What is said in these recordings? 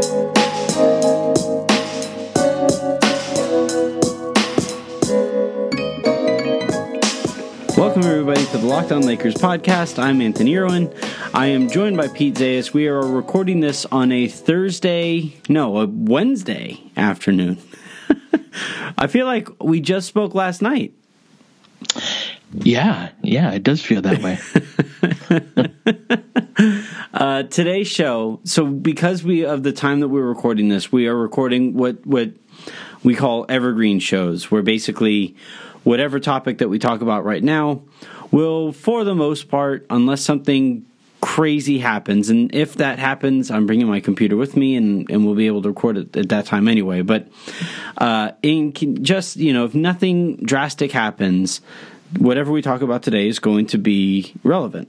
Welcome, everybody, to the Locked On Lakers podcast. I'm Anthony Irwin. I am joined by Pete Zayas. We are recording this on a Wednesday afternoon. I feel like we just spoke last night. Yeah, it does feel that way. Today's show, so because of the time that we're recording this, we are recording what we call evergreen shows, where basically whatever topic that we talk about right now will, for the most part, unless something crazy happens, and if that happens, I'm bringing my computer with me, and we'll be able to record it at that time anyway. But if nothing drastic happens, whatever we talk about today is going to be relevant.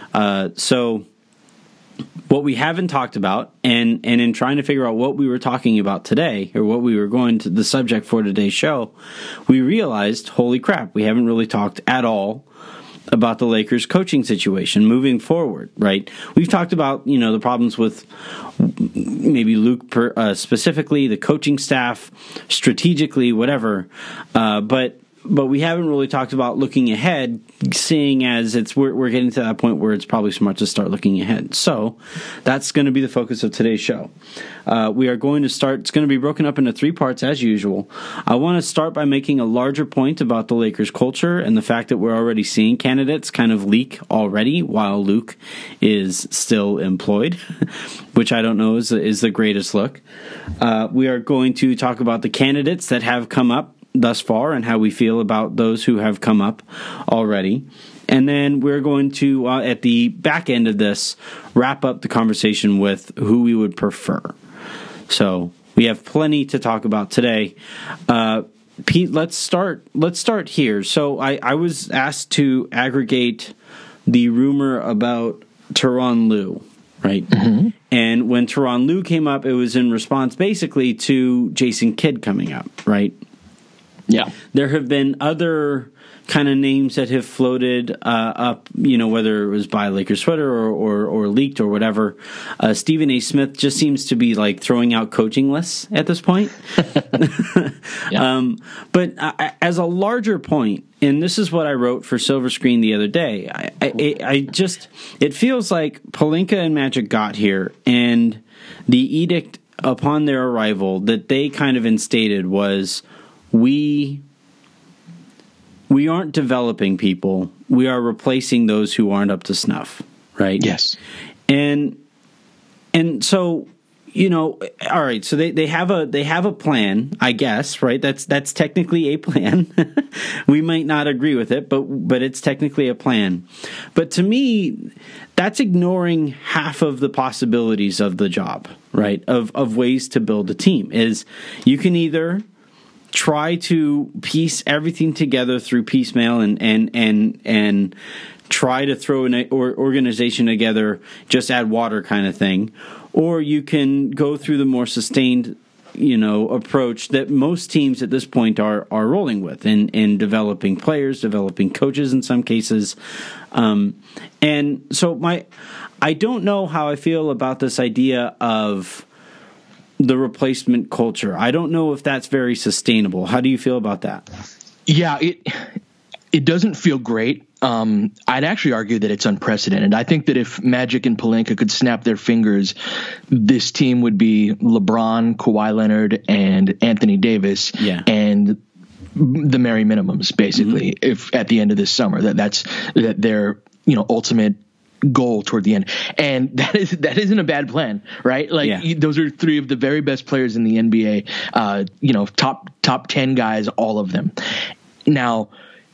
So what we haven't talked about, and in trying to figure out what we were talking about today, or what we were going to the subject for today's show, we realized, holy crap, we haven't really talked at all about the Lakers coaching situation moving forward, right? We've talked about, the problems with maybe Luke specifically, the coaching staff, strategically, whatever, but we haven't really talked about looking ahead, seeing as we're getting to that point where it's probably smart to start looking ahead. So that's going to be the focus of today's show. We are going to start. It's going to be broken up into 3 parts as usual. I want to start by making a larger point about the Lakers culture and the fact that we're already seeing candidates kind of leak already while Luke is still employed, which I don't know is the greatest look. We are going to talk about the candidates that have come up thus far and how we feel about those who have come up already. And then we're going to, at the back end of this, wrap up the conversation with who we would prefer. So we have plenty to talk about today. Pete, let's start here. So I was asked to aggregate the rumor about Tyronn Lue, right? Mm-hmm. And when Tyronn Lue came up, it was in response basically to Jason Kidd coming up, right? Yeah. There have been other kind of names that have floated up, whether it was by Lakers Twitter or leaked or whatever. Stephen A. Smith just seems to be like throwing out coaching lists at this point. Yeah. But as a larger point, and this is what I wrote for Silver Screen the other day, it feels like Pelinka and Magic got here, and the edict upon their arrival that they kind of instated was, we aren't developing people. We are replacing those who aren't up to snuff, right? Yes. And so, all right, so they have a plan, I guess, right? That's technically a plan. We might not agree with it, but it's technically a plan. But to me, that's ignoring half of the possibilities of the job, right? Of ways to build a team. Is you can either try to piece everything together through piecemeal and try to throw an organization together, just add water kind of thing, or you can go through the more sustained, approach that most teams at this point are rolling with in developing players, developing coaches in some cases, and so I don't know how I feel about this idea of the replacement culture. I don't know if that's very sustainable. How do you feel about that? Yeah, it doesn't feel great. I'd actually argue that it's unprecedented. I think that if Magic and Pelinka could snap their fingers, this team would be LeBron, Kawhi Leonard, and Anthony Davis, and the merry minimums, basically. Mm-hmm. If at the end of this summer, that's their ultimate goal toward the end, and that isn't a bad plan, right? Like those are 3 of the very best players in the NBA, top 10 guys, all of them. Now,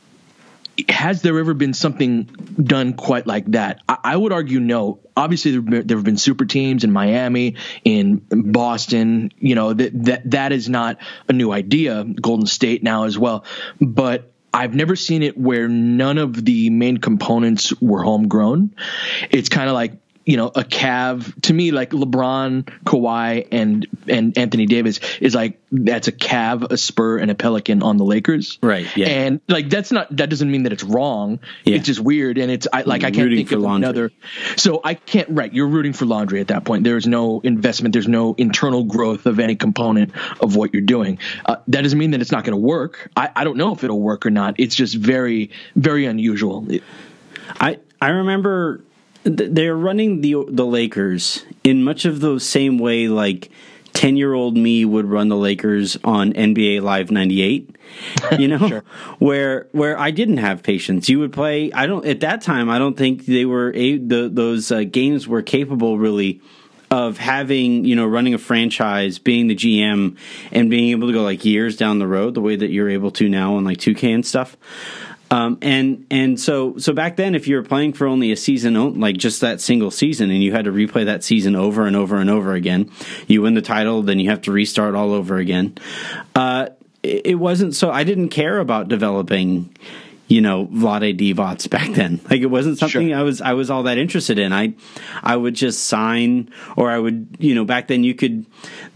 has there ever been something done quite like that? I would argue no. Obviously, there have been super teams in Miami, in Boston. That is not a new idea. Golden State now as well, but I've never seen it where none of the main components were homegrown. It's kind of like a Cav, to me, like LeBron, Kawhi, and Anthony Davis is like, that's a Cav, a Spur, and a Pelican on the Lakers. Right. Yeah. And like, that doesn't mean that it's wrong. Yeah. It's just weird. And I can't think of another. So I can't, right. You're rooting for laundry at that point. There's no investment. There's no internal growth of any component of what you're doing. That doesn't mean that it's not going to work. I don't know if it'll work or not. It's just very, very unusual. I remember they're running the Lakers in much of the same way like 10-year-old me would run the Lakers on NBA Live 98, Sure. where I didn't have patience. You would play. At that time, I don't think they were those games were capable really of having, running a franchise, being the GM, and being able to go like years down the road the way that you're able to now on like 2K and stuff. And so back then, if you were playing for only a season, like just that single season, and you had to replay that season over and over and over again, you win the title, then you have to restart all over again. It wasn't so. I didn't care about developing, Vlade Divac back then. Like it wasn't something I was all that interested in. I would just sign, or I would, back then you could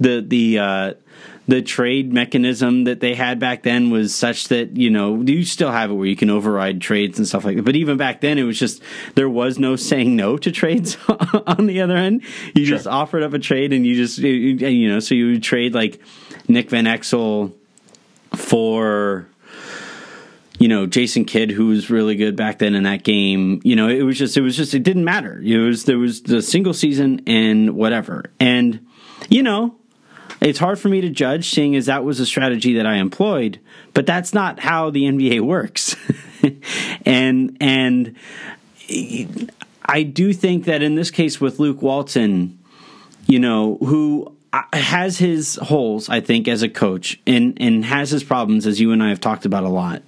the trade mechanism that they had back then was such that, you still have it where you can override trades and stuff like that. But even back then, it was just, there was no saying no to trades on the other end. You just offered up a trade and you just, so you would trade like Nick Van Exel for, Jason Kidd, who was really good back then in that game. It didn't matter. There was the single season and whatever. And, it's hard for me to judge, seeing as that was a strategy that I employed, but that's not how the NBA works. and I do think that in this case with Luke Walton, who has his holes, I think, as a coach, and has his problems, as you and I have talked about a lot.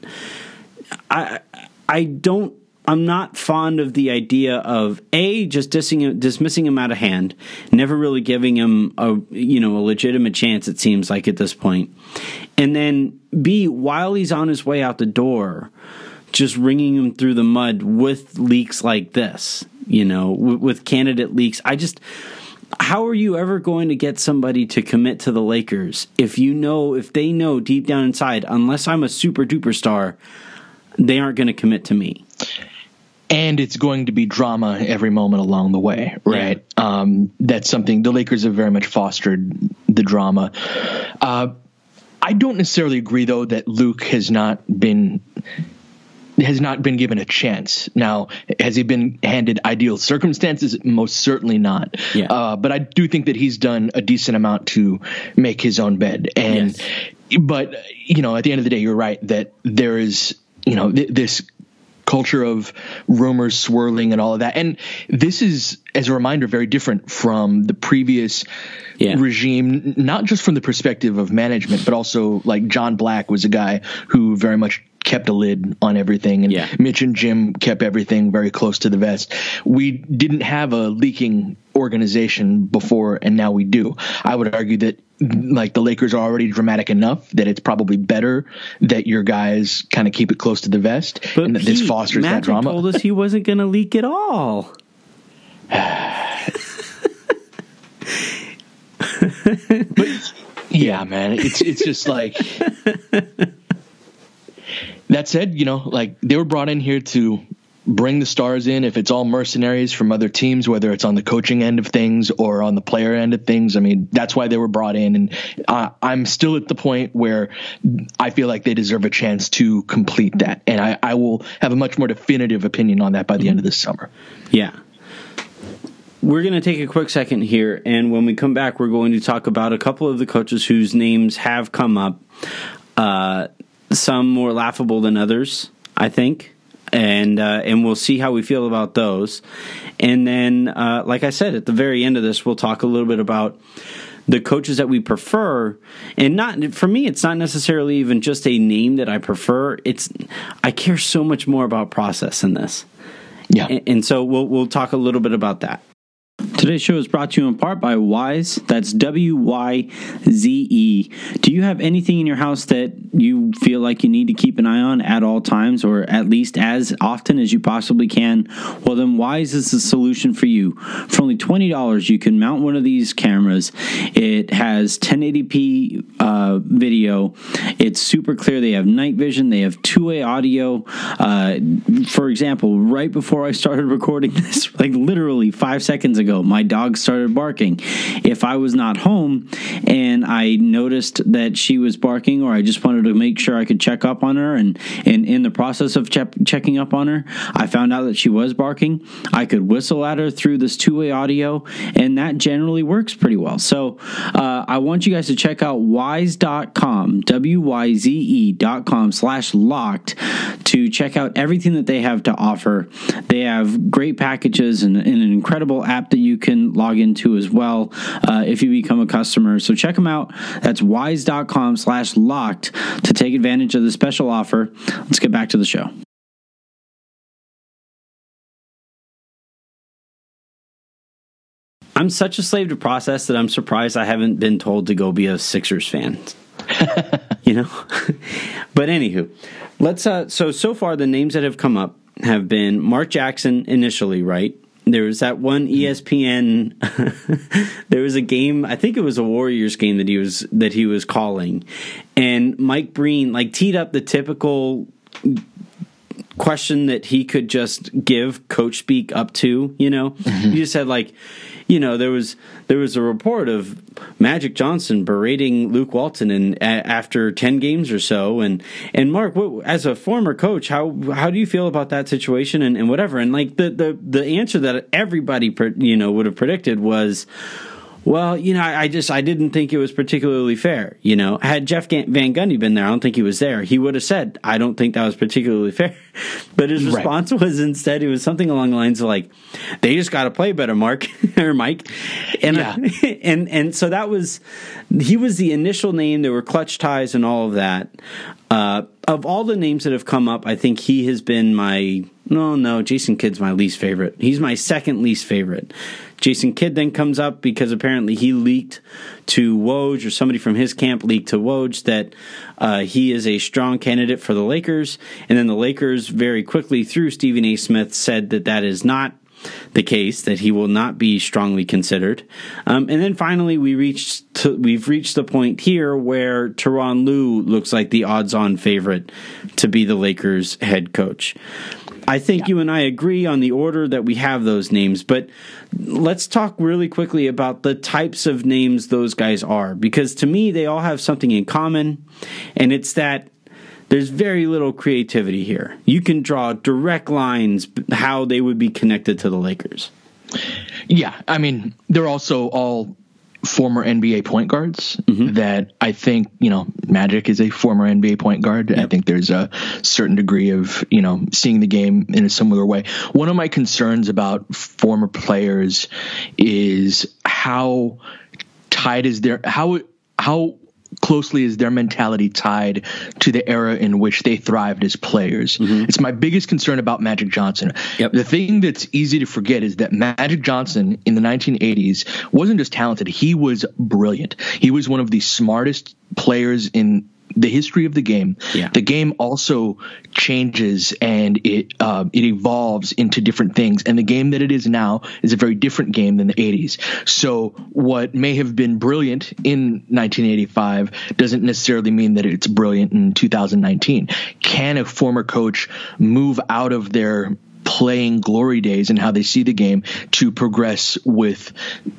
I'm not fond of the idea of just dismissing him out of hand, never really giving him a legitimate chance. It seems like at this point, and then B, while he's on his way out the door, just wringing him through the mud with leaks like this, with candidate leaks. How are you ever going to get somebody to commit to the Lakers if they know deep down inside, unless I'm a super duper star, they aren't going to commit to me? And it's going to be drama every moment along the way, right? Yeah. That's something the Lakers have very much fostered, the drama. I don't necessarily agree, though, that Luke has not been given a chance. Now, has he been handed ideal circumstances? Most certainly not. Yeah. But I do think that he's done a decent amount to make his own bed. And But at the end of the day, you're right that there is this culture of rumors swirling and all of that. And this is, as a reminder, very different from the previous regime, not just from the perspective of management, but also like John Black was a guy who very much kept a lid on everything, and Mitch and Jim kept everything very close to the vest. We didn't have a leaking organization before, and now we do. I would argue that like the Lakers are already dramatic enough that it's probably better that your guys kind of keep it close to the vest, and that this fosters that drama. Magic told us he wasn't going to leak at all. But yeah, man, it's just like. That said, like they were brought in here to bring the stars in. If it's all mercenaries from other teams, whether it's on the coaching end of things or on the player end of things, I mean, that's why they were brought in. And I'm still at the point where I feel like they deserve a chance to complete that. And I will have a much more definitive opinion on that by the end of this summer. Yeah. We're going to take a quick second here. And when we come back, we're going to talk about a couple of the coaches whose names have come up. Some more laughable than others, I think, and we'll see how we feel about those. And then, like I said, at the very end of this, we'll talk a little bit about the coaches that we prefer. And not for me, it's not necessarily even just a name that I prefer. I care so much more about process in this. Yeah, and so we'll talk a little bit about that. Today's show is brought to you in part by Wyze. That's Wyze. Do you have anything in your house that you feel like you need to keep an eye on at all times, or at least as often as you possibly can? Well, then Wyze is the solution for you. For only $20, you can mount one of these cameras. It has 1080p video. It's super clear. They have night vision. They have two-way audio. For example, right before I started recording this, like literally 5 seconds ago, my dog started barking. If I was not home and I noticed that she was barking, or I just wanted to make sure I could check up on her, and in the process of checking up on her, I found out that she was barking, I could whistle at her through this two-way audio, and that generally works pretty well. So I want you guys to check out Wyze.com, WYZE.com/locked, to check out everything that they have to offer. They have great packages and an incredible app that you can log into as well if you become a customer. So check them out. That's Wyze.com/locked to take advantage of the special offer. Let's get back to the show. I'm such a slave to process that I'm surprised I haven't been told to go be a Sixers fan. You know? But anywho, let's so far the names that have come up have been Mark Jackson initially, right? There was that one ESPN there was a game, I think it was a Warriors game that he was calling, and Mike Breen like teed up the typical question that he could just give coach speak up to, you know. He just said, like, you know, there was a report of Magic Johnson berating Luke Walton after 10 games or so, and Mark, as a former coach, how do you feel about that situation and whatever? And like the answer that everybody would have predicted was, well, you know, I didn't think it was particularly fair. You know, had Jeff Van Gundy been there, I don't think he was there, he would have said, I don't think that was particularly fair. But his response was instead, it was something along the lines of like, they just got to play better, Mark or Mike. And and so he was the initial name. There were clutch ties and all of that. Of all the names that have come up, I think he has been Jason Kidd's my least favorite. He's my second least favorite. Jason Kidd then comes up because apparently he leaked to Woj, or somebody from his camp leaked to Woj, that he is a strong candidate for the Lakers. And then the Lakers very quickly, through Stephen A. Smith, said that is not the case, that he will not be strongly considered. And then finally we've reached the point here where Tyronn Lue looks like the odds-on favorite to be the Lakers head coach. I think you and I agree on the order that we have those names, but let's talk really quickly about the types of names those guys are, because to me they all have something in common, and it's that there's very little creativity here. You can draw direct lines how they would be connected to the Lakers. Yeah, I mean, they're also all former NBA point guards that I think, you know, Magic is a former NBA point guard. Yep. I think there's a certain degree of, you know, seeing the game in a similar way. One of my concerns about former players is how tied is how closely is their mentality tied to the era in which they thrived as players. It's my biggest concern about Magic Johnson. Yep. The thing that's easy to forget is that Magic Johnson in the 1980s wasn't just talented, he was brilliant. He was one of the smartest players in the history of the game. Yeah. The game also changes and it evolves into different things. And the game that it is now is a very different game than the 80s. So what may have been brilliant in 1985 doesn't necessarily mean that it's brilliant in 2019. Can a former coach move out of their playing glory days and how they see the game to progress with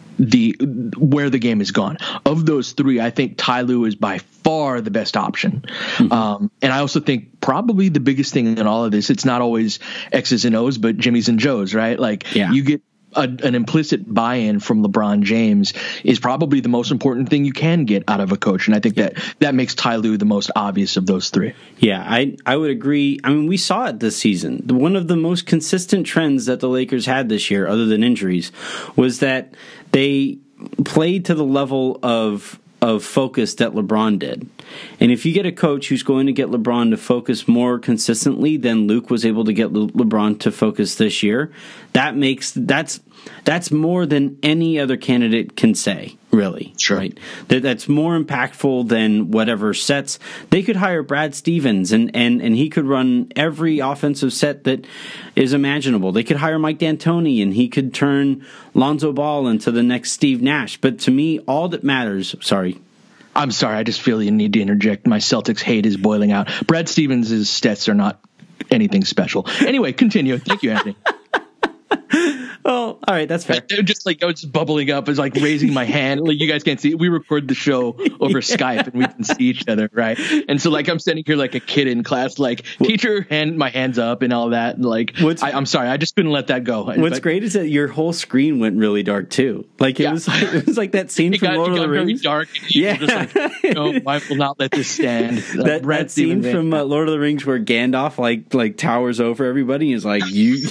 where the game has gone? Of those three, I think Ty Lue is by far the best option. And I also think probably the biggest thing in all of this, it's not always X's and O's, but Jimmy's and Joe's, right? Like you get an implicit buy-in from LeBron James is probably the most important thing you can get out of a coach. And I think that makes Ty Lue the most obvious of those three. Yeah, I would agree. I mean, we saw it this season. One of the most consistent trends that the Lakers had this year, other than injuries, was that they played to the level of focus that LeBron did. And if you get a coach who's going to get LeBron to focus more consistently than Luke was able to get LeBron to focus this year, that's that's more than any other candidate can say, really. Sure. Right? That's more impactful than whatever sets. They could hire Brad Stevens, and he could run every offensive set that is imaginable. They could hire Mike D'Antoni, and he could turn Lonzo Ball into the next Steve Nash. But to me, all that matters... Sorry. I'm sorry. I just feel you need to interject. My Celtics hate is boiling out. Brad Stevens' stats are not anything special. Anyway, continue. Thank you, Anthony. Oh, all right, that's fair. Just like I was bubbling up, I was like raising my hand. Like you guys can't see. We record the show over Skype, and we can see each other, right? And so like I'm standing here like a kid in class, like teacher, my hands up and all that. And like I'm sorry, I just couldn't let that go. What's great is that your whole screen went really dark too. Like it was like that scene from Lord of the Rings. Very dark. Yeah, just like, no, I will not let this stand. That scene from Lord of the Rings where Gandalf like towers over everybody and is like you.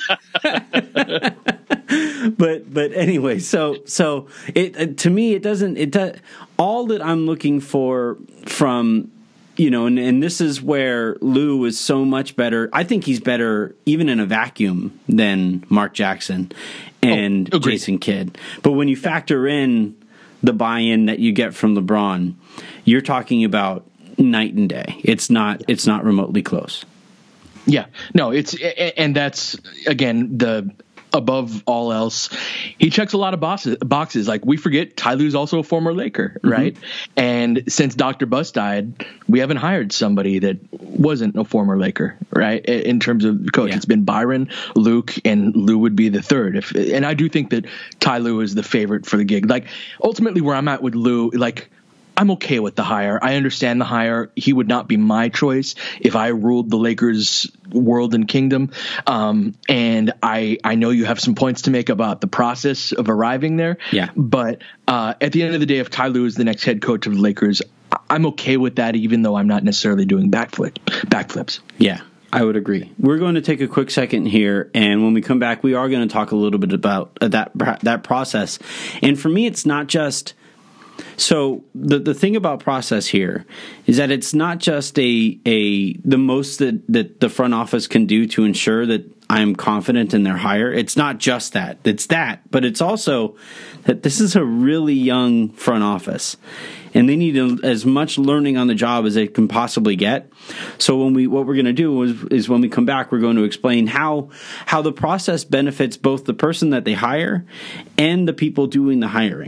But anyway, so it to me it does all that I'm looking for from and this is where Lou is so much better. I think he's better even in a vacuum than Mark Jackson and Jason Kidd. But when you factor in the buy-in that you get from LeBron, you're talking about night and day. It's not remotely close. Yeah, no, and that's again the. Above all else, he checks a lot of boxes. Like we forget, Ty Lue's also a former Laker, right? Mm-hmm. And since Dr. Buss died, we haven't hired somebody that wasn't a former Laker, right? In terms of coach, It's been Byron, Luke, and Lue would be the third. And I do think that Ty Lue is the favorite for the gig. Like ultimately, where I'm at with Lue, like. I'm okay with the hire. I understand the hire. He would not be my choice if I ruled the Lakers world and kingdom. And I know you have some points to make about the process of arriving there. Yeah. But at the end of the day, if Ty Lue is the next head coach of the Lakers, I'm okay with that, even though I'm not necessarily doing backflips. Yeah. I would agree. We're going to take a quick second here, and when we come back, we are going to talk a little bit about that process. And for me, it's not just... So the thing about process here is that it's not just the most that the front office can do to ensure that I'm confident in their hire. It's not just that. It's that. But it's also that this is a really young front office. And they need as much learning on the job as they can possibly get. So what we're going to do is when we come back, we're going to explain how the process benefits both the person that they hire and the people doing the hiring.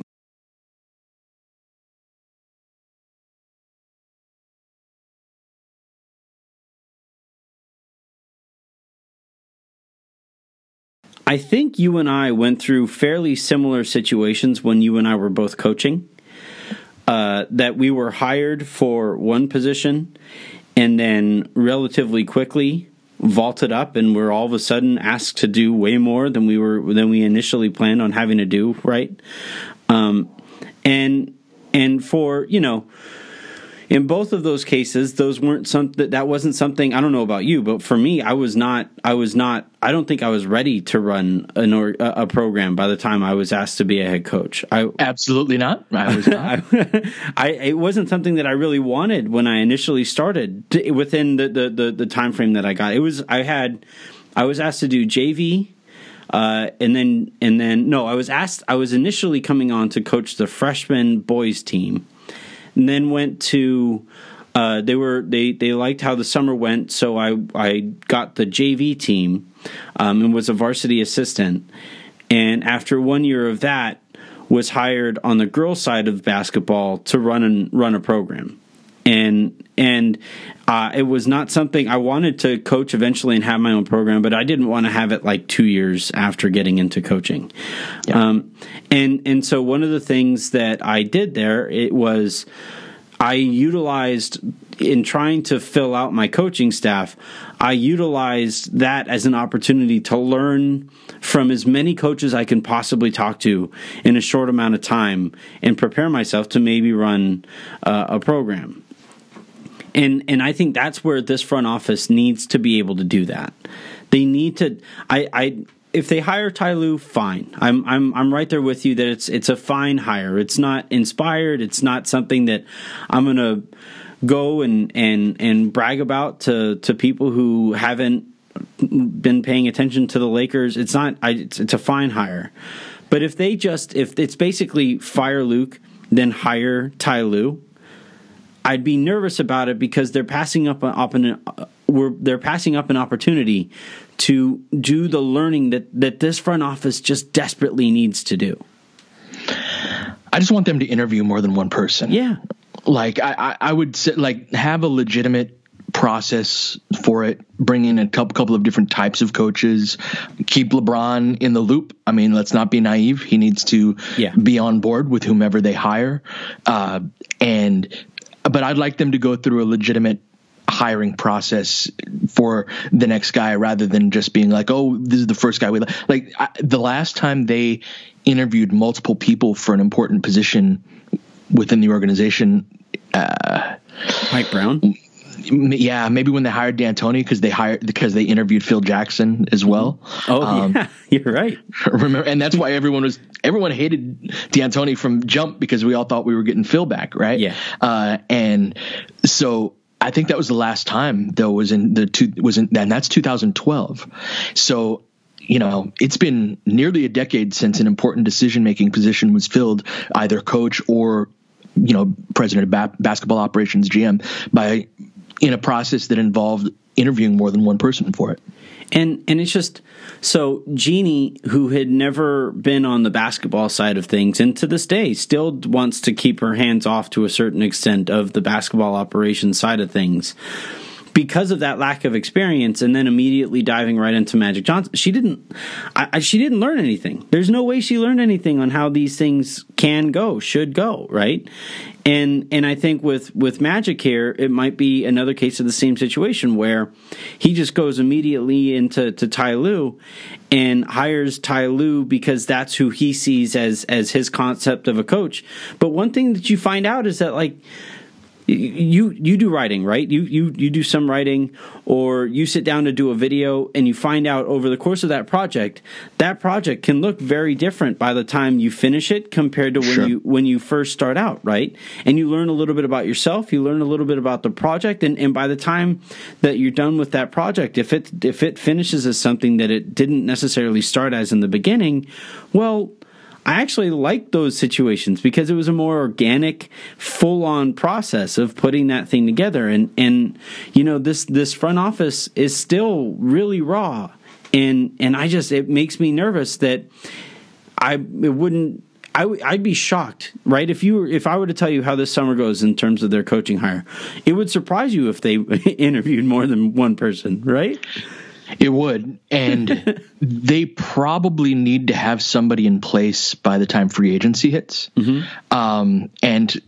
I think you and I went through fairly similar situations when you and I were both coaching, that we were hired for one position and then relatively quickly vaulted up and were all of a sudden asked to do way more than we initially planned on having to do, right? And for, in both of those cases, those weren't that wasn't something, I don't know about you, but for me, I don't think I was ready to run a program by the time I was asked to be a head coach. Absolutely not. I was not. It wasn't something that I really wanted when I initially started within the time frame that I got. I was asked to do JV. I was initially coming on to coach the freshman boys team. And then went to they liked how the summer went, so I got the JV team and was a varsity assistant. And after 1 year of that, was hired on the girls' side of basketball to run a program. And it was not something I wanted to coach eventually and have my own program, but I didn't want to have it like 2 years after getting into coaching. Yeah. And so one of the things that I did there, it was I utilized in trying to fill out my coaching staff, I utilized that as an opportunity to learn from as many coaches I can possibly talk to in a short amount of time and prepare myself to maybe run a program. And I think that's where this front office needs to be able to do that. They need to. If they hire Ty Lue, fine. I'm right there with you that it's a fine hire. It's not inspired. It's not something that I'm gonna go and brag about to people who haven't been paying attention to the Lakers, it's a fine hire. But if it's basically fire Luke, then hire Ty Lue, I'd be nervous about it because they're passing up an opportunity to do the learning that this front office just desperately needs to do. I just want them to interview more than one person. Yeah. Like I would say, like, have a legitimate process for it. Bring in a couple of different types of coaches. Keep LeBron in the loop. I mean, let's not be naive. He needs to be on board with whomever they hire. But I'd like them to go through a legitimate hiring process for the next guy rather than just being like, oh, this is the first guy we like. The last time they interviewed multiple people for an important position within the organization, Mike Brown. Yeah, maybe when they hired D'Antoni because they interviewed Phil Jackson as well. Oh, yeah, you're right. Remember, and that's why everyone hated D'Antoni from jump because we all thought we were getting Phil back, right? Yeah. And so I think that was the last time though and that's 2012. So, you know, it's been nearly a decade since an important decision-making position was filled, either coach or, you know, president of basketball operations, GM, in a process that involved interviewing more than one person for it. And it's just, so Jeannie, who had never been on the basketball side of things, and to this day still wants to keep her hands off to a certain extent of the basketball operations side of things, because of that lack of experience, and then immediately diving right into Magic Johnson, she didn't learn anything. There's no way she learned anything on how these things should go, right? And I think with Magic here, it might be another case of the same situation where he just goes immediately into Ty Lue and hires Ty Lue because that's who he sees as his concept of a coach. But one thing that you find out is that, like, you do writing, right? You do some writing, or you sit down to do a video, and you find out over the course of that project can look very different by the time you finish it compared to when you first start out, right? And you learn a little bit about yourself, you learn a little bit about the project, and by the time that you're done with that project, if it finishes as something that it didn't necessarily start as in the beginning, well, I actually like those situations because it was a more organic, full-on process of putting that thing together. And you know, this front office is still really raw, and it makes me nervous that I'd be shocked, right? If I were to tell you how this summer goes in terms of their coaching hire, it would surprise you if they interviewed more than one person, right? It would, and they probably need to have somebody in place by the time free agency hits. Mm-hmm. And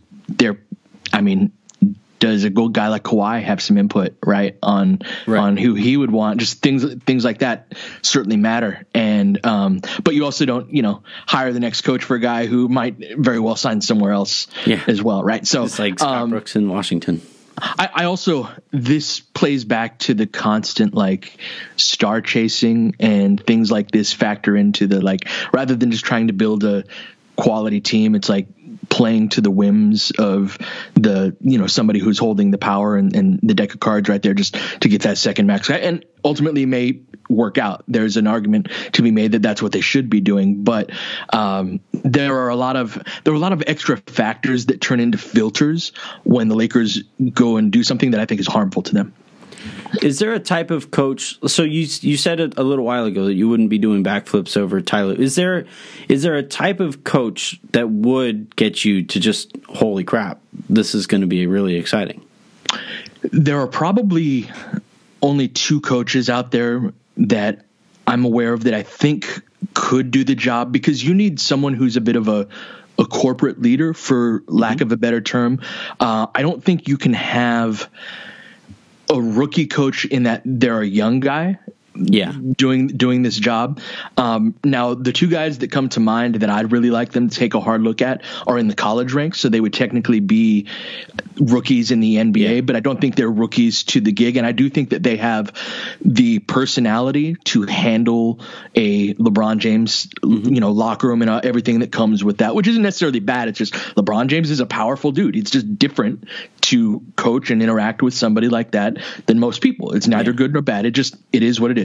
does a good guy like Kawhi have some input, right, on who he would want? Just things like that certainly matter. And but you also don't, you know, hire the next coach for a guy who might very well sign somewhere else as well, right? So it's like Scott Brooks in Washington. I also, this plays back to the constant, like, star chasing, and things like this factor into the, like, rather than just trying to build a quality team, it's like playing to the whims of the, you know, somebody who's holding the power and the deck of cards right there just to get that second max guy. And ultimately may work out. There's an argument to be made that that's what they should be doing. But there were a lot of extra factors that turn into filters when the Lakers go and do something that I think is harmful to them. Is there a type of coach? So you said a little while ago that you wouldn't be doing backflips over Tyler. Is there a type of coach that would get you to just, holy crap, this is going to be really exciting? There are probably only two coaches out there that I'm aware of that I think could do the job, because you need someone who's a bit of a corporate leader, for lack of a better term. I don't think you can have a rookie coach in that they're a young guy doing this job. Now, the two guys that come to mind that I'd really like them to take a hard look at are in the college ranks, so they would technically be rookies in the NBA, but I don't think they're rookies to the gig, and I do think that they have the personality to handle a LeBron James, you know, locker room and everything that comes with that, which isn't necessarily bad. It's just LeBron James is a powerful dude. It's just different to coach and interact with somebody like that than most people. It's neither good nor bad. It is what it is.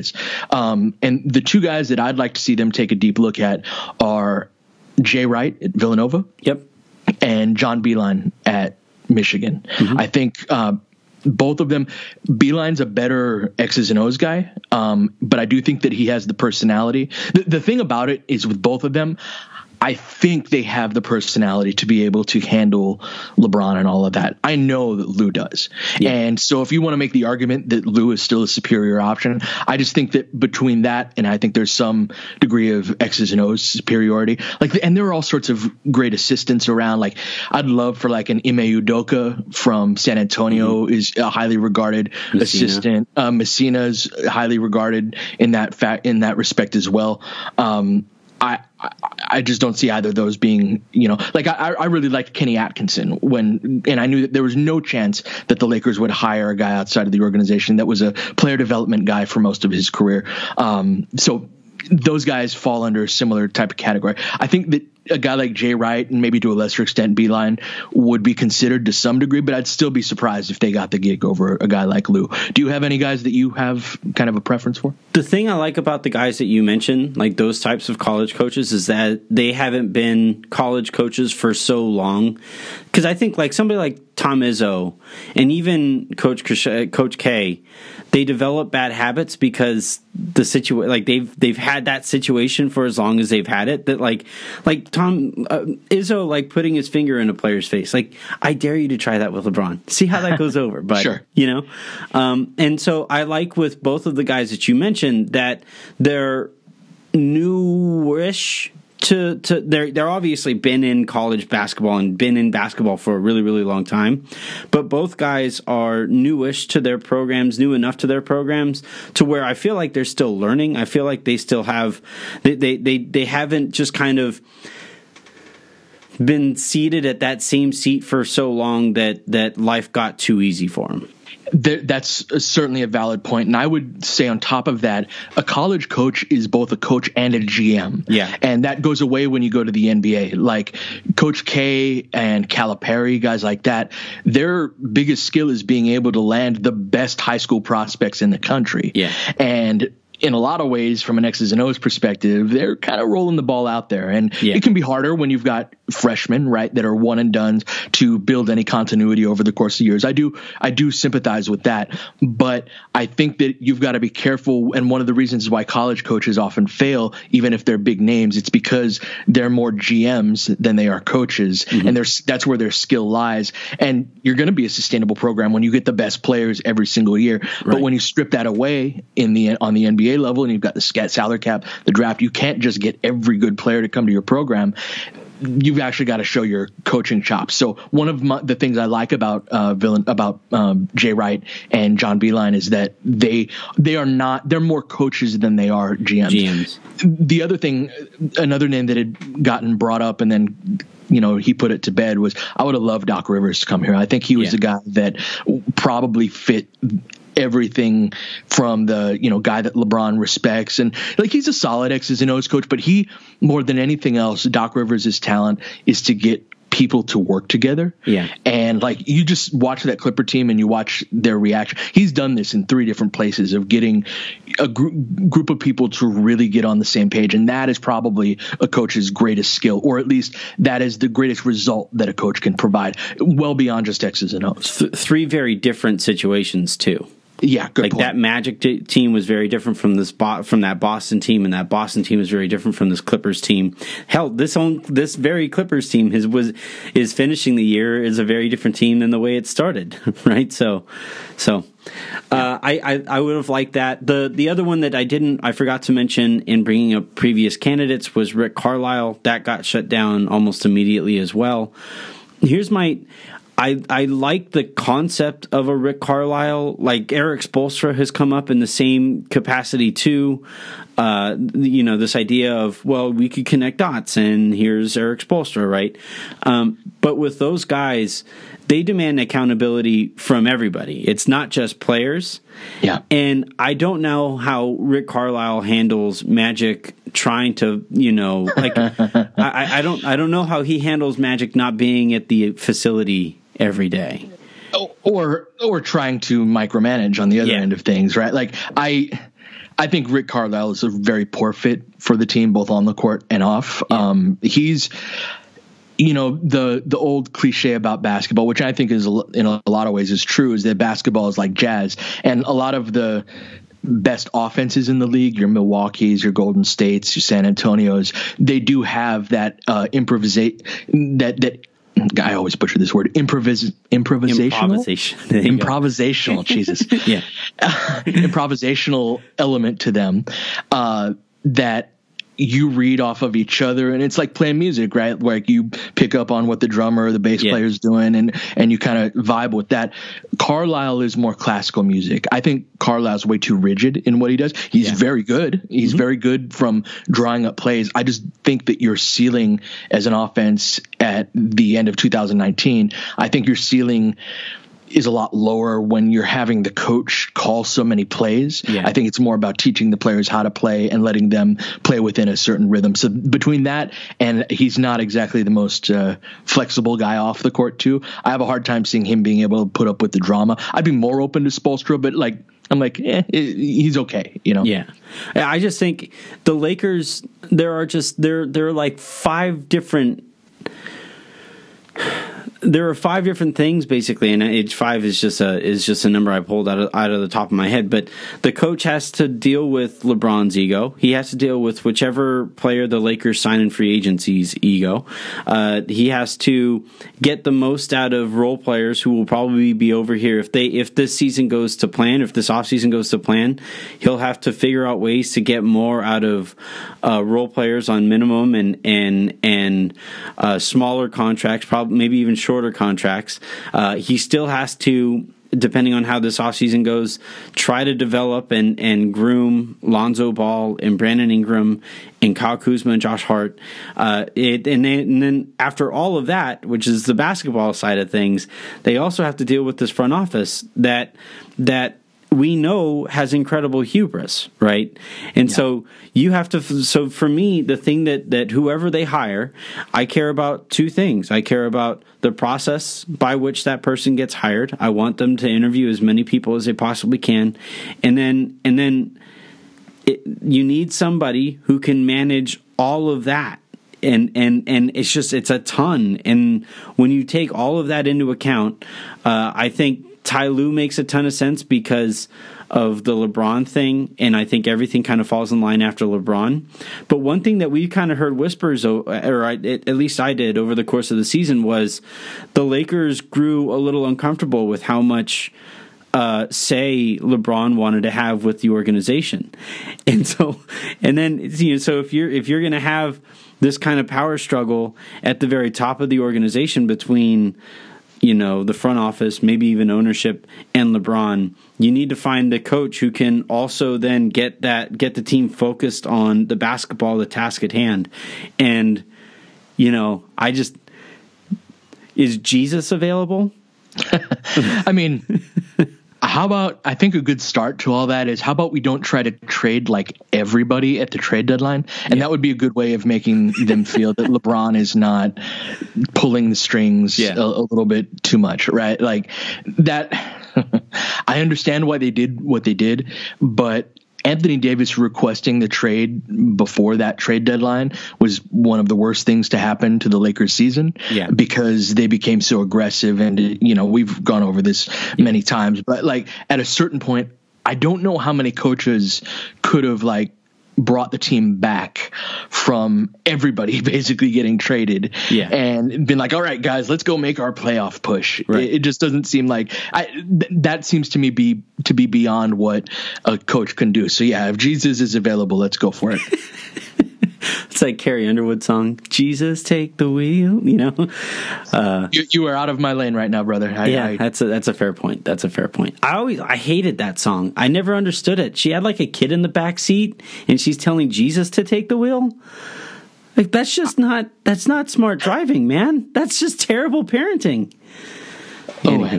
is. And the two guys that I'd like to see them take a deep look at are Jay Wright at Villanova. Yep. And John Beilein at Michigan. Mm-hmm. I think both of them, Beilein's a better X's and O's guy, but I do think that he has the personality. The thing about it is with both of them, I think they have the personality to be able to handle LeBron and all of that. I know that Lou does. Yeah. And so if you want to make the argument that Lou is still a superior option, I just think that between that and I think there's some degree of X's and O's superiority. And there are all sorts of great assistants around. Like I'd love for like an Ime Udoka from San Antonio is a highly regarded assistant. Messina's highly regarded in that respect as well. I just don't see either of those being, I really liked Kenny Atkinson and I knew that there was no chance that the Lakers would hire a guy outside of the organization that was a player development guy for most of his career. So those guys fall under a similar type of category. I think that a guy like Jay Wright and maybe to a lesser extent Beilein would be considered to some degree, but I'd still be surprised if they got the gig over a guy like Lou. Do you have any guys that you have kind of a preference for? The thing I like about the guys that you mentioned, like those types of college coaches, is that they haven't been college coaches for so long. Because I think like somebody like Tom Izzo and even Coach K, they develop bad habits because the situation, like they've had that situation for as long as they've had it. That like Tom Izzo, like putting his finger in a player's face. Like, I dare you to try that with LeBron. See how that goes over. But sure. And so I like with both of the guys that you mentioned that they're newish. They're obviously been in college basketball and been in basketball for a really, really long time. But both guys are newish to their programs, new enough to their programs to where I feel like they're still learning. I feel like they still have, they haven't just kind of been seated at that same seat for so long that life got too easy for them. That's certainly a valid point. And I would say on top of that, a college coach is both a coach and a GM. Yeah. And that goes away when you go to the NBA. Like Coach K and Calipari, guys like that, their biggest skill is being able to land the best high school prospects in the country. Yeah. And in a lot of ways, from an X's and O's perspective, they're kind of rolling the ball out there. And it can be harder when you've got freshmen, right, that are one and done to build any continuity over the course of years. I do sympathize with that. But I think that you've got to be careful. And one of the reasons why college coaches often fail, even if they're big names, it's because they're more GMs than they are coaches. Mm-hmm. And that's where their skill lies. And you're going to be a sustainable program when you get the best players every single year. Right. But when you strip that away on the NBA level, and you've got the salary cap, the draft, you can't just get every good player to come to your program. You've actually got to show your coaching chops. So one of the things I like about Jay Wright and John Beilein is that they're more coaches than they are GMs. The other thing, another name that had gotten brought up and then he put it to bed was I would have loved Doc Rivers to come here. I think he was the guy that probably fit everything from the guy that LeBron respects, and like he's a solid X's and O's coach, but he, more than anything else, Doc Rivers' talent is to get people to work together. Yeah. And like you just watch that Clipper team and you watch their reaction. He's done this in 3 different places of getting a group of people to really get on the same page, and that is probably a coach's greatest skill, or at least that is the greatest result that a coach can provide, well beyond just X's and O's. 3 very different situations too. Yeah, good point. That Magic team was very different from that Boston team, and that Boston team is very different from this Clippers team. Hell, this very Clippers team is finishing the year is a very different team than the way it started, right? So I would have liked that. The other one that I forgot to mention in bringing up previous candidates was Rick Carlisle. That got shut down almost immediately as well. I like the concept of a Rick Carlisle. Like Eric Spoelstra has come up in the same capacity too. This idea of, well, we could connect dots, and here's Eric Spoelstra, right? But with those guys, they demand accountability from everybody. It's not just players. Yeah. And I don't know how Rick Carlisle handles Magic trying to, I don't know how he handles Magic not being at the facility every day. Or trying to micromanage on the other end of things, right? Like I think Rick Carlisle is a very poor fit for the team, both on the court and off. Yeah. He's, the old cliche about basketball, which I think is in a lot of ways is true, is that basketball is like jazz. And a lot of the best offenses in the league, your Milwaukee's, your Golden States, your San Antonio's, they do have that I always butcher this word. Improvisational. Jesus. Yeah. Improvisational element to them that you read off of each other, and it's like playing music, right? Where you pick up on what the drummer or the bass player is doing, and you kind of vibe with that. Carlisle is more classical music. I think Carlisle's way too rigid in what he does. He's very good. He's very good from drawing up plays. I just think that your ceiling as an offense at the end of 2019, I think your ceiling is a lot lower when you're having the coach call so many plays. Yeah. I think it's more about teaching the players how to play and letting them play within a certain rhythm. So between that and he's not exactly the most flexible guy off the court too, I have a hard time seeing him being able to put up with the drama. I'd be more open to Spoelstra, but he's okay, Yeah. I just think the Lakers, there are like five different things basically, and age 5 is just a number I pulled out of the top of my head. But the coach has to deal with LeBron's ego. He has to deal with whichever player the Lakers sign in free agency's ego. He has to get the most out of role players who will probably be over here if this season goes to plan. If this offseason goes to plan, he'll have to figure out ways to get more out of role players on minimum and smaller contracts, probably maybe even shorter contracts. He still has to, depending on how this offseason goes, try to develop and groom Lonzo Ball and Brandon Ingram and Kyle Kuzma and Josh Hart. And then after all of that, which is the basketball side of things, they also have to deal with this front office that we know has incredible hubris, right? And so you have to. So for me, the thing that whoever they hire, I care about two things. I care about the process by which that person gets hired. I want them to interview as many people as they possibly can, and then you need somebody who can manage all of that. And it's a ton. And when you take all of that into account, I think Ty Lue makes a ton of sense because of the LeBron thing, and I think everything kind of falls in line after LeBron. But one thing that we kind of heard whispers, at least I did, over the course of the season was the Lakers grew a little uncomfortable with how much say LeBron wanted to have with the organization. And then so if you're going to have this kind of power struggle at the very top of the organization between the front office, maybe even ownership, and LeBron, you need to find a coach who can also then get the team focused on the basketball, the task at hand. And, is Jesus available? I mean, how about, I think a good start to all that is, how about we don't try to trade like everybody at the trade deadline? And that would be a good way of making them feel that LeBron is not pulling the strings a little bit too much, right? Like that. I understand why they did what they did, but Anthony Davis requesting the trade before that trade deadline was one of the worst things to happen to the Lakers season because they became so aggressive. And, we've gone over this many times, but like at a certain point, I don't know how many coaches could have brought the team back from everybody basically getting traded and been like, all right, guys, let's go make our playoff push. Right. It just doesn't seem like that seems to me to be beyond what a coach can do. So if Jesus is available, let's go for it. It's like Carrie Underwood song, Jesus take the wheel, You are out of my lane right now, brother. That's a fair point. That's a fair point. I hated that song. I never understood it. She had like a kid in the back seat and she's telling Jesus to take the wheel. Like that's not smart driving, man. That's just terrible parenting. Anyway.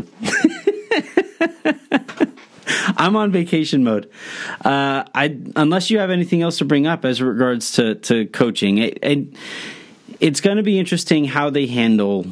I'm on vacation mode. Unless you have anything else to bring up as regards to coaching, it's going to be interesting how they handle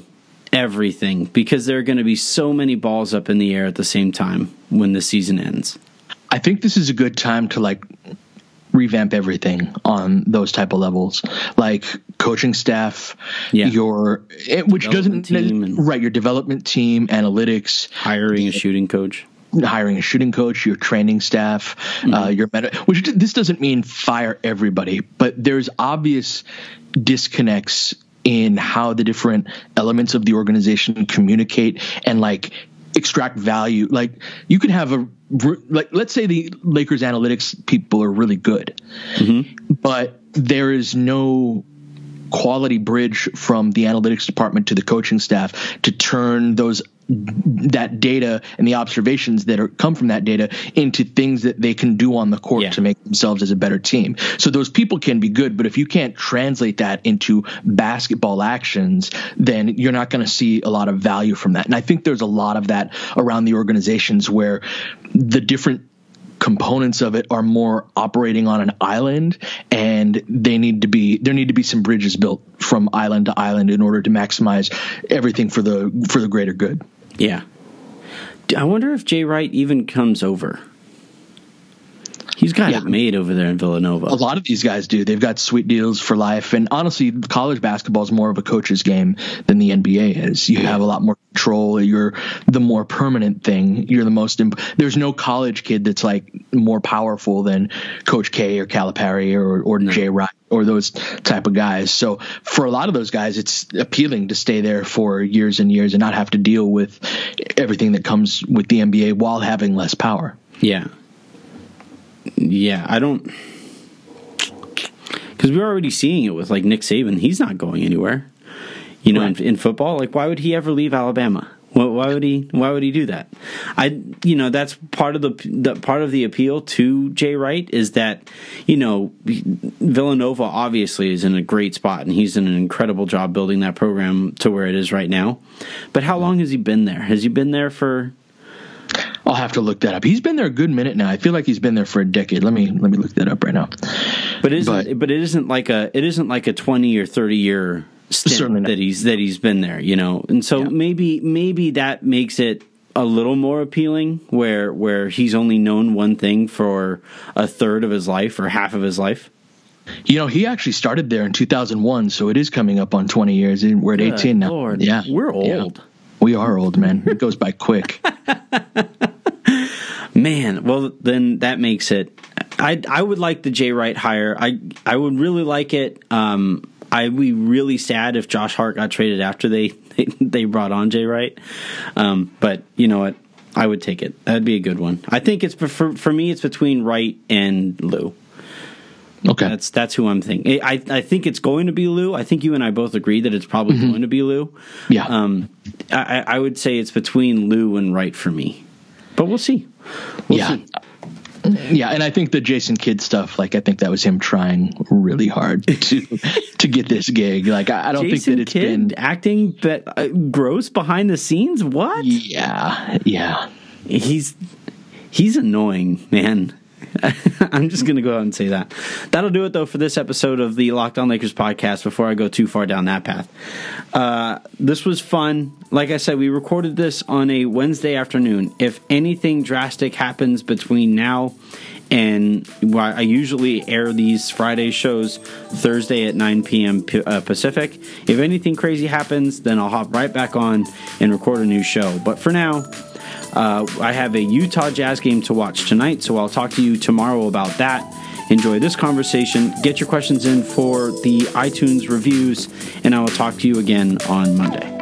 everything because there are going to be so many balls up in the air at the same time when the season ends. I think this is a good time to like revamp everything on those type of levels, like coaching staff, which doesn't right, your development team, analytics, hiring a shooting coach, your training staff, your which this doesn't mean fire everybody, but there's obvious disconnects in how the different elements of the organization communicate and like extract value. Like you could have let's say the Lakers analytics people are really good, but there is no quality bridge from the analytics department to the coaching staff to turn that data and the observations that come from that data into things that they can do on the court to make themselves as a better team. So those people can be good, but if you can't translate that into basketball actions, then you're not going to see a lot of value from that. And I think there's a lot of that around the organizations where the different components of it are more operating on an island, and there need to be some bridges built from island to island in order to maximize everything for the greater good. Yeah. I wonder if Jay Wright even comes over. He's got it made over there in Villanova. A lot of these guys do. They've got sweet deals for life. And honestly, college basketball is more of a coach's game than the NBA is. You have a lot more control. You're the more permanent thing. You're the most there's no college kid that's like more powerful than Coach K or Calipari or Jay Wright or those type of guys. So for a lot of those guys, it's appealing to stay there for years and years and not have to deal with everything that comes with the NBA while having less power. Yeah. Yeah, I don't, because we're already seeing it with like Nick Saban. He's not going anywhere, in football. Like, why would he ever leave Alabama? Why would he do that? That's part of the appeal to Jay Wright is that, Villanova obviously is in a great spot and he's done an incredible job building that program to where it is right now. But how long has he been there? Has he been there for? I'll have to look that up. He's been there a good minute now. I feel like he's been there for a decade. Let me look that up right now. But it isn't like a 20 or 30 year stint that he's been there, And so maybe that makes it a little more appealing where he's only known one thing for a third of his life or half of his life. He actually started there in 2001, so it is coming up on 20 years, and we're at 18 now. Lord, yeah, we're old. Yeah. We are old, man. It goes by quick. Man, well, then that makes it. I would like the Jay Wright hire. I would really like it. I'd be really sad if Josh Hart got traded after they brought on Jay Wright. But you know what? I would take it. That'd be a good one. I think it's for me. It's between Wright and Lue. Okay, that's who I'm thinking. I think it's going to be Lue. I think you and I both agree that it's probably going to be Lue. Yeah. I would say it's between Lue and Wright for me, but we'll see. We'll see. Yeah, and I think the Jason Kidd stuff, I think that was him trying really hard to get this gig. I don't think that it's Kidd been acting gross behind the scenes. What? Yeah. He's annoying, man. I'm just going to go out and say that. That'll do it, though, for this episode of the Locked On Lakers podcast before I go too far down that path. This was fun. Like I said, we recorded this on a Wednesday afternoon. If anything drastic happens between now and I usually air these Friday shows Thursday at 9 p.m. Pacific. If anything crazy happens, then I'll hop right back on and record a new show. But for now, I have a Utah Jazz game to watch tonight, so I'll talk to you tomorrow about that. Enjoy this conversation. Get your questions in for the iTunes reviews, and I will talk to you again on Monday.